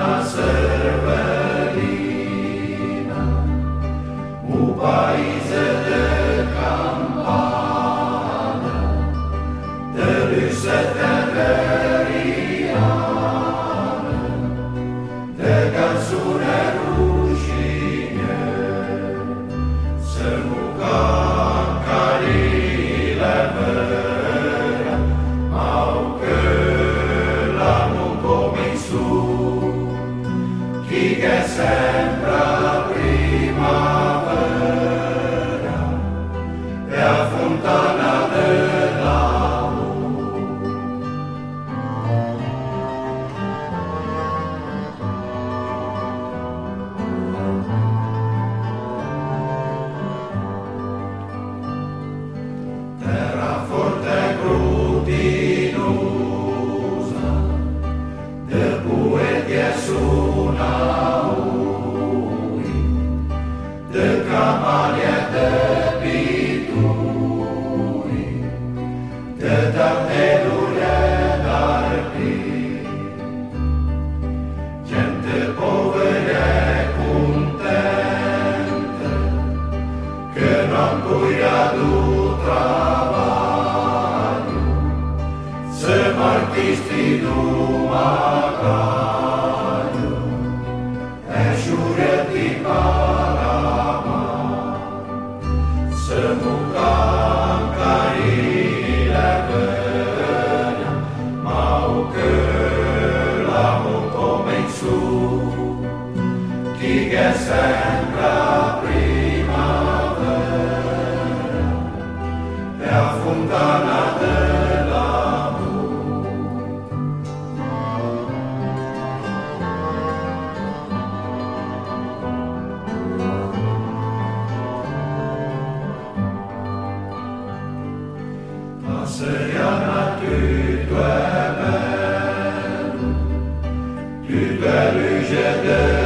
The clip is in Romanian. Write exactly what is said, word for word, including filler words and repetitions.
Cervelina, un paese de campana, de luce teneriane, de canzone rușine, să nu cancarile vera, au că l'amor cominciò, chi che sembra primavera, e a fontana dell'amor. Terra forte glutinosa, de poetie suona ui, de campanie de pituri, de tardelure d'arpi, gente povera e contente, che non cuida du trabalho, sem artisti do magalho, e giuretti para amar, se muca carile venia, ma o che l'amor cominciò, chi che sembra primavera, e a fontana dell'amor. Passeriana tutto è bello, tutto è luce del